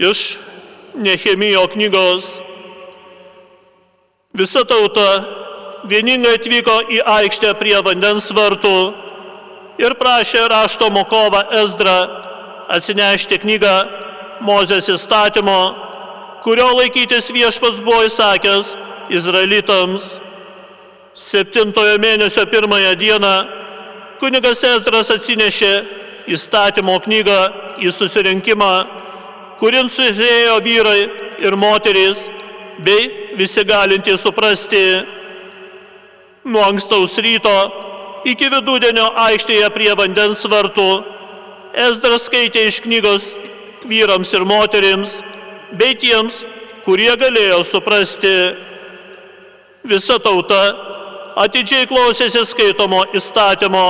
Iš Nehemijo knygos. Visa tauta vieningai atvyko į aikštę prie vandens vartų ir prašė rašto mokovą Ezdraą atsinešti knygą Mozės įstatymo, kurio laikytis viešpats buvo įsakęs Izraelitams. 7 mėnesio 1 dieną kunigas Ezdras atsinešė įstatymo knygą į susirinkimą, kurin suėjo vyrai ir moterys, bei visi galintys suprasti. Nuo ankstaus ryto iki vidudienio aikštėje prie vandens vartų Ezdras skaitė iš knygos vyrams ir moterims, bei tiems, kurie galėjo suprasti. Visa tauta atidžiai klausėsi skaitomo įstatymo.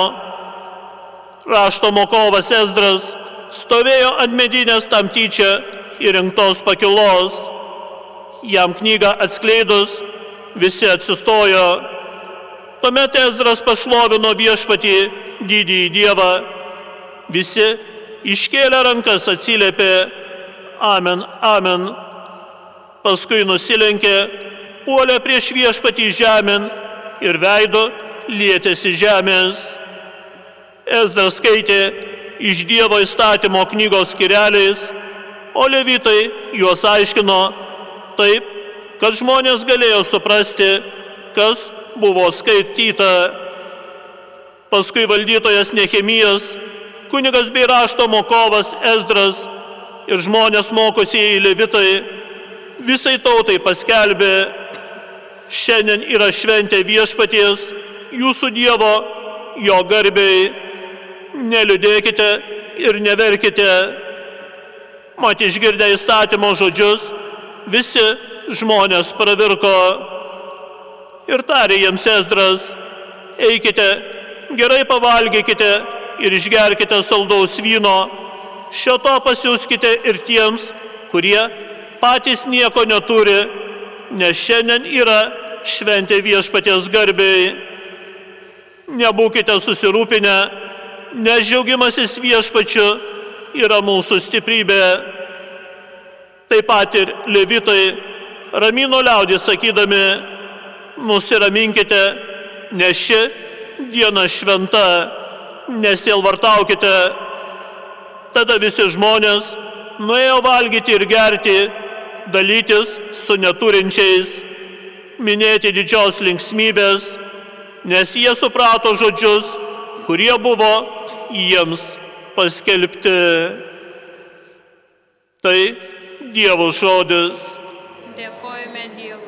Rašto mokovas Ezdras stovėjo ant medinės tam tyčia įrengtos pakilos. Jam knygą atskleidus, visi atsistojo. Tuomet Ezdras pašlovino viešpatį, didįjį Dievą. Visi iškėlę rankas atsiliepė Amen, amen. Paskui nusilenkė, puolė prieš viešpatį žemėn ir veidu lietėsi žemės. Ezdras skaitė iš Dievo įstatymo knygos skyreliais, o levitai juos aiškino taip, kad žmonės galėjo suprasti, kas buvo skaityta. Paskui valdytojas Nehemijas, kunigas bei rašto mokovas Ezdras ir žmonės mokosieji levitai visai tautai paskelbė: šiandien yra šventė viešpaties, jūsų Dievo, jo garbei. Neliūdėkite ir neverkite. Mat išgirdę įstatymo žodžius, visi žmonės pravirko. Ir tarė jiems Ezdras: eikite, gerai pavalgykite ir išgerkite saldaus vyno. Šio to pasiųskite ir tiems, kurie patys nieko neturi, nes šiandien yra šventė viešpaties garbei. Nebūkite susirūpinę, nes džiaugimasis viešpačiu yra mūsų stiprybė. Taip pat ir levitai ramino liaudį sakydami: nusiraminkite, nes ši diena šventa, nesielvartaukite. Tada visi žmonės nuėjo valgyti ir gerti, dalytis su neturinčiais, minėti didžios linksmybės, nes jie suprato žodžius, kurie buvo jiems paskelbti. Tai Dievo žodis. Dėkojame Dievui.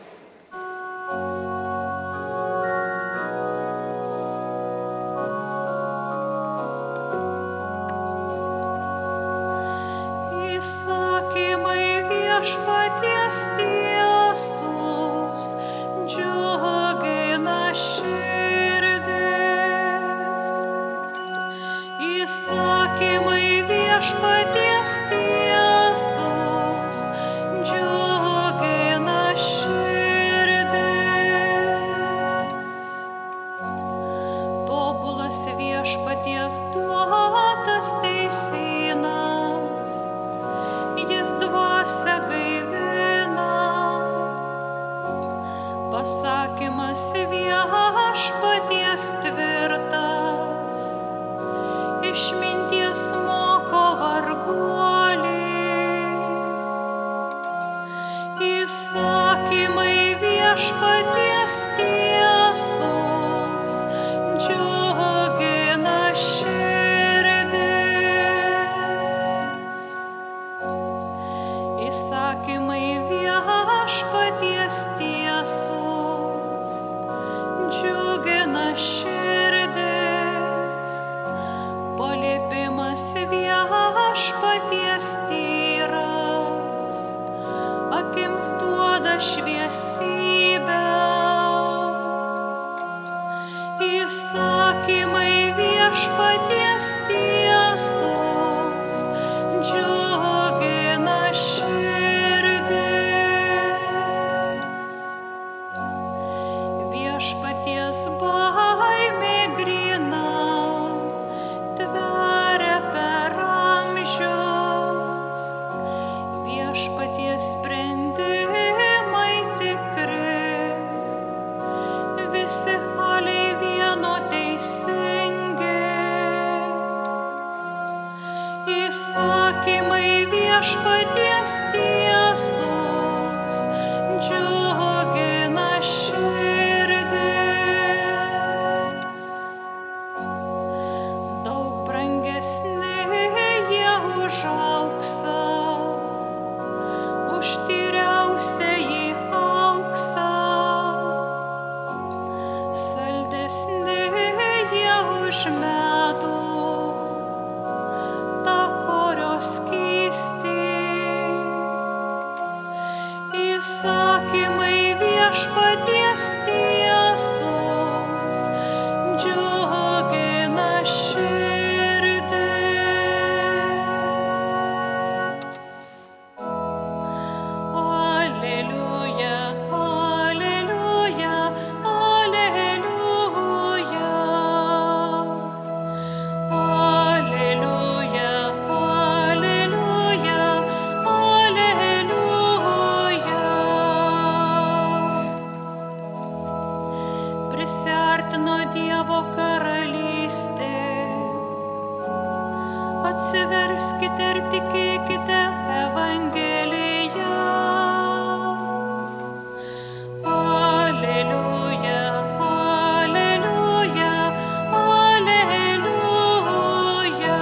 Įsakymai viešpaties tiesus, džiugina širdis. Įsakymai viešpaties tiesus, džiugina širdis. Tobulas viešpaties duotas teisynas, jis dvasią gaivina. Pasakymas viešpaties tvirtas, išminties moko varguoliai. Įsakymai viešpaties tiesus, džiugina širdis. Įsakymai viešpaties tiesus, džiugina širdis. Paliepimas viešpaties tyras, akims duoda šviesybę. Įsakymai viešpaties tiesus, džiugina širdis. Įsakymai viešpaties tiesus, džiugina širdis. Daug brangesni jie už auksą, už tyriausiąjį auksą. Saldesni jie už medų, įsakymai viešpaties tiesus, džiugina širdis. Aleliuja, aleliuja, aleliuja. Aleliuja, aleliuja, aleliuja. Prisiartino Dievo karalystė. Atsiverskite ir tikėkite Evangeliją. Aleliuja, aleliuja, aleliuja.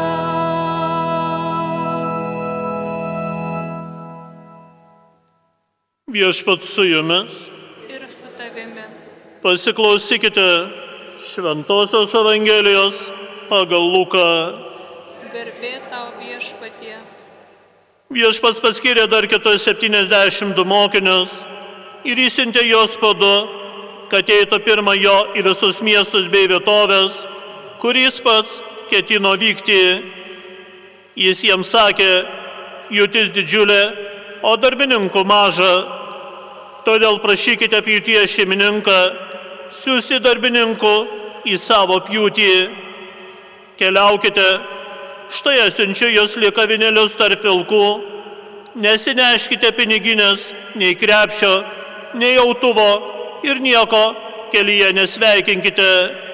Viešpats su jumis. Ir su tavimi. Pasiklausykite Šventosios Evangelijos pagal Luką. Garbė tau viešpatie. Viešpats paskyrė dar kitus 72 mokinius ir išsiuntė juos po 2, kad eitų pirma jo į visus miestus bei vietovės, kur jis pats ketino vykti. Jis jiems sakė, pjūtis didžiulė, o darbininkų maža. Todėl prašykite pjūties šeimininką siųsti darbininkų į savo pjūtį. Keliaukite, štai aš siunčiu jūs lyg avinėlius tarp vilkų. Nesineškite piniginės, nei krepšio, nei autuvo ir nieko kelyje nesveikinkite.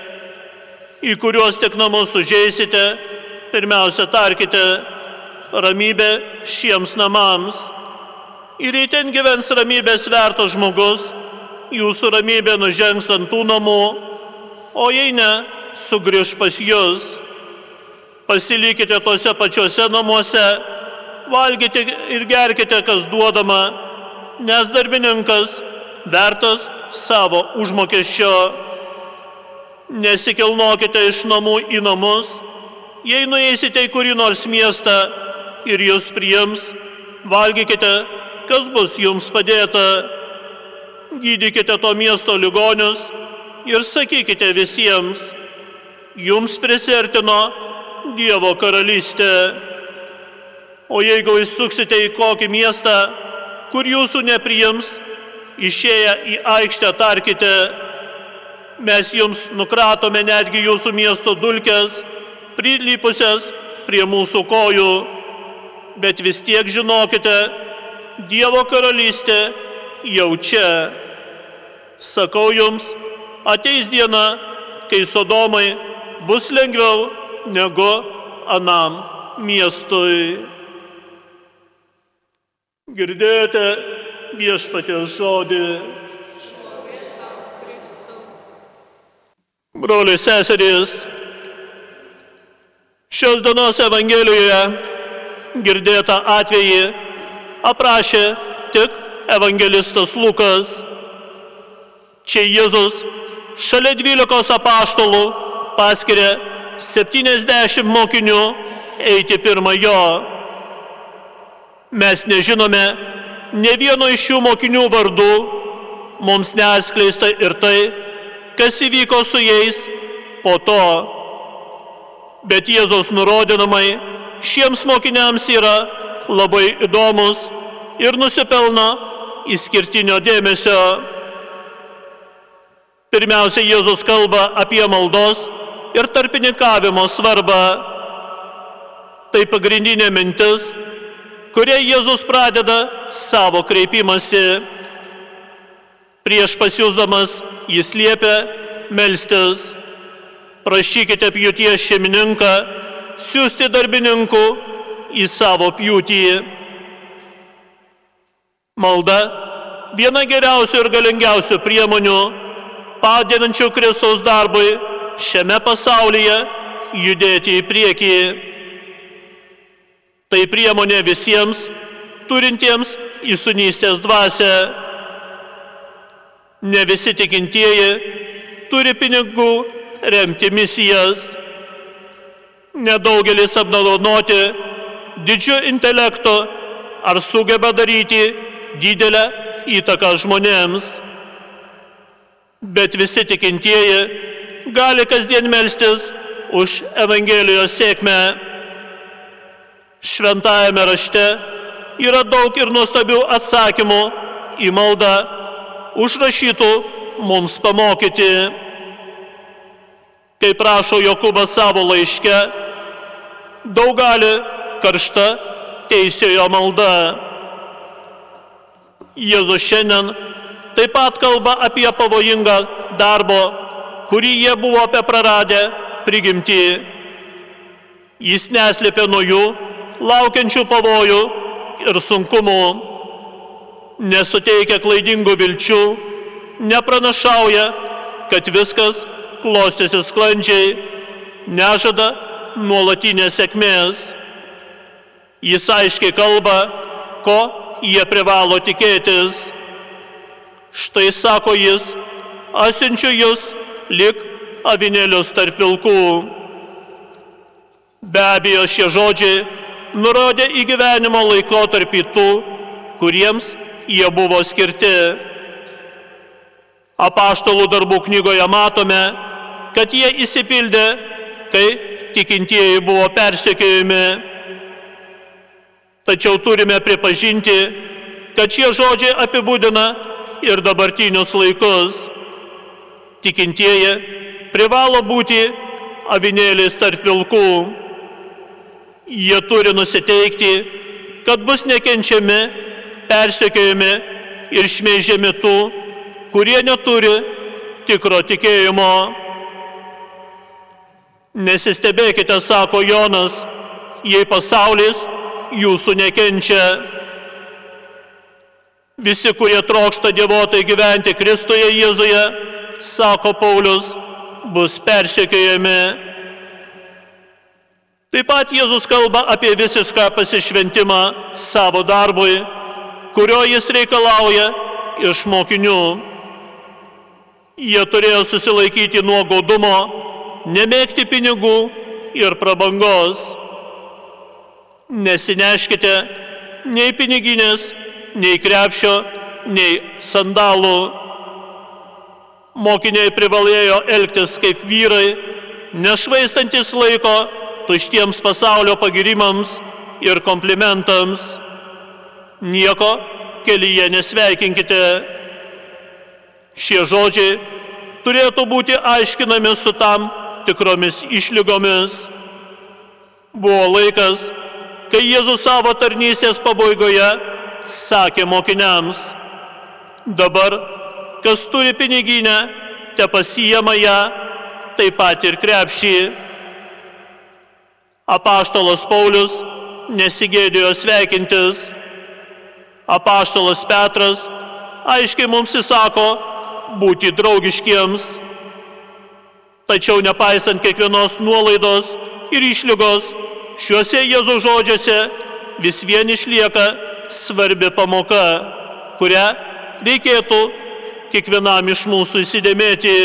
Į kuriuos tik namus užeisite, pirmiausia tarkite, ramybė šiems namams. Ir jei ten gyvens ramybės vertas žmogus, jūsų ramybė nužengs ant tų namų, o jei ne, sugrįš pas jūs. Pasilikite tose pačiuose namuose, valgykite ir gerkite, kas duodama, nes darbininkas vertas savo užmokesčio. Nesikilnokite iš namų į namus, jei nueisite į kurį nors miestą ir jūs priims, valgykite, kas bus jums padėta. Gydykite to miesto ligonius ir sakykite visiems, jums prisiartino Dievo karalystė. O jeigu įsuksite į kokį miestą, kur jūsų nepriims, išėję į aikštę tarkite, mes jums nukratome netgi jūsų miesto dulkes, prilypusias prie mūsų kojų, bet vis tiek žinokite, Dievo karalystė jau čia. Sakau jums, ateis diena, kai Sodomai bus lengviau negu anam miestui. Girdėjote viešpaties žodį. Šlovė tau, Kristau. Broliai, seserys, šios dienos Evangelijoje girdėtą atvejį aprašė tik evangelistas Lukas. Čia Jėzus šalia 12 apaštalų paskiria 70 mokinių eiti pirma jo. Mes nežinome ne vieno iš šių mokinių vardų, mums neatskleista ir tai, kas įvyko su jais po to. Bet Jėzaus nurodinamai šiems mokiniams yra labai įdomus ir nusipelno išskirtinio dėmesio. Pirmiausia, Jėzus kalba apie maldos ir tarpininkavimo svarbą. Tai pagrindinė mintis, kuria Jėzus pradeda savo kreipimąsi. Prieš pasiųsdamas jis liepia melstis. Prašykite pjūties šeimininką siųsti darbininkų į savo pjūtį. Malda – viena geriausių ir galingiausių priemonių, padedančių Kristaus darbui šiame pasaulyje judėti į priekį. Tai priemonė visiems, turintiems įsūnystės dvasią. Ne visi tikintieji turi pinigų remti misijas. Nedaugelis apdovanoti didžiu intelektu ar sugeba daryti didelę įtaką žmonėms. Bet visi tikintieji gali kasdien melstis už Evangelijos sėkmę. Šventajame rašte yra daug ir nuostabių atsakymų į maldą, užrašytų mums pamokyti. Kaip rašo Jokūbas savo laiške, daug gali karšta teisėjo malda. Jėzus šiandien taip pat kalba apie pavojingą darbo, kurį jie buvo praradę prigimtį. Jis neslėpė nuo jų laukiančių pavojų ir sunkumų, nesuteikia klaidingų vilčių, nepranašauja, kad viskas klostysis sklandžiai, nežada nuolatinės sėkmės. Jis aiškiai kalba, ko jie privalo tikėtis. Štai sako jis, asiunčiu jūs lyg avinėlius tarp vilkų. Be abejo, šie žodžiai nurodė į gyvenimo laikotarpį tų, kuriems jie buvo skirti. Apaštalų darbų knygoje matome, kad jie išsipildė, kai tikintieji buvo persekiojami. Tačiau turime pripažinti, kad šie žodžiai apibūdina ir dabartinius laikus. Tikintieji privalo būti avinėliais tarp vilkų. Jie turi nusiteikti, kad bus nekenčiami, persekiojami ir šmeižiami tų, kurie neturi tikro tikėjimo. Nesistebėkite, sako Jonas, jei pasaulis jūsų nekenčia. Visi, kurie trokšta dievotai gyventi Kristuje Jėzuje, sako Paulius, bus persekiojami. Taip pat Jėzus kalba apie visišką pasišventimą savo darbui, kurio jis reikalauja iš mokinių. Jie turėjo susilaikyti nuo godumo, nemėgti pinigų ir prabangos. Nesineškite nei piniginės, nei krepšio, nei sandalų. Mokiniai privalėjo elgtis kaip vyrai, nešvaistantis laiko tuštiems pasaulio pagirimams ir komplimentams. Nieko kelyje nesveikinkite. Šie žodžiai turėtų būti aiškinami su tam tikromis išlygomis. Buvo laikas, kai Jėzus savo tarnystės pabaigoje sakė mokiniams, dabar, kas turi piniginę, te pasiima ją, taip pat ir krepšį. Apaštalas Paulius nesigėdėjo sveikintis. Apaštalas Petras aiškiai mums įsako būti draugiškiems. Tačiau nepaisant kiekvienos nuolaidos ir išlygos, šiuose Jėzaus žodžiuose vis vien išlieka svarbi pamoka, kurią reikėtų kiekvienam iš mūsų įsidėmėti.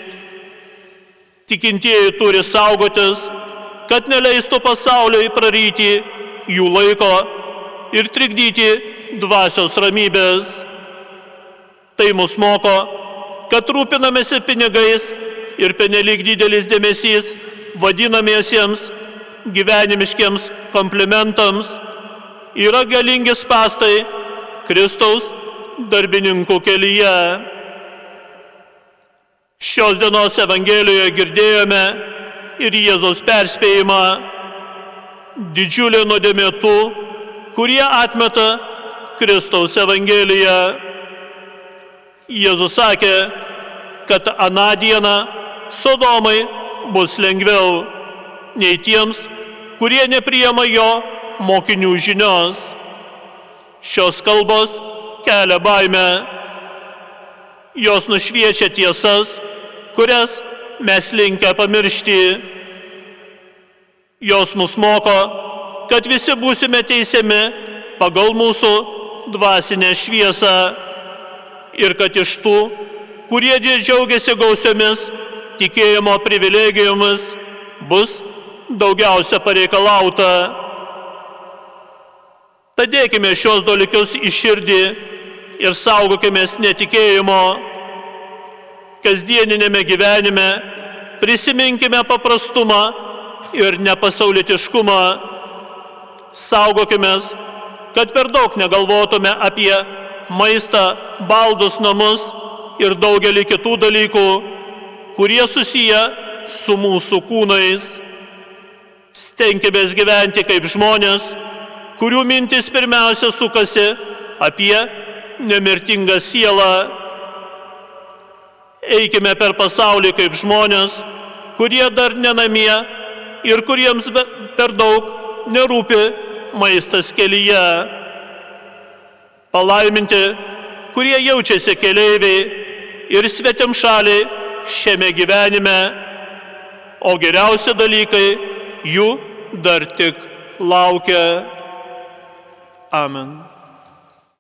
Tikintieji turi saugotis, kad neleistų pasauliui praryti jų laiko ir trikdyti dvasios ramybės. Tai mus moko, kad rūpinamėsi pinigais ir pernelyg didelis dėmesys vadinamiesiems gyvenimiškiams komplimentams yra galingi spąstai Kristaus darbininkų kelyje. Šios dienos Evangelijoje girdėjome ir Jėzaus perspėjimą. Didžiulė nuodėmė tų, kurie atmeta Kristaus Evangeliją. Jėzus sakė, kad aną dieną Sodomai bus lengviau nei tiems, kurie nepriima jo mokinių žinios. Šios kalbos kelia baimę. Jos nušviečia tiesas, kurias mes linkę pamiršti. Jos mus moko, kad visi būsime teisiami pagal mūsų dvasinę šviesą ir kad iš tų, kurie džiaugiasi gausiomis tikėjimo privilegijomis, bus daugiausia pareikalauta. Tad dėkime šios dalykus į širdį ir saugokimės netikėjimo. Kasdieninėme gyvenime prisiminkime paprastumą ir nepasaulietiškumą. Saugokimės, kad per daug negalvotume apie maistą, baldus, namus ir daugelį kitų dalykų, kurie susiję su mūsų kūnais. Stenkimės gyventi kaip žmonės, kurių mintis pirmiausia sukasi apie nemirtingą sielą. Eikime per pasaulį kaip žmonės, kurie dar nenamie ir kuriems per daug nerūpi maistas kelyje. Palaiminti, kurie jaučiasi keleiviai ir svetimšaliai šiame gyvenime, o geriausi dalykai jų dar tik laukia. Amen.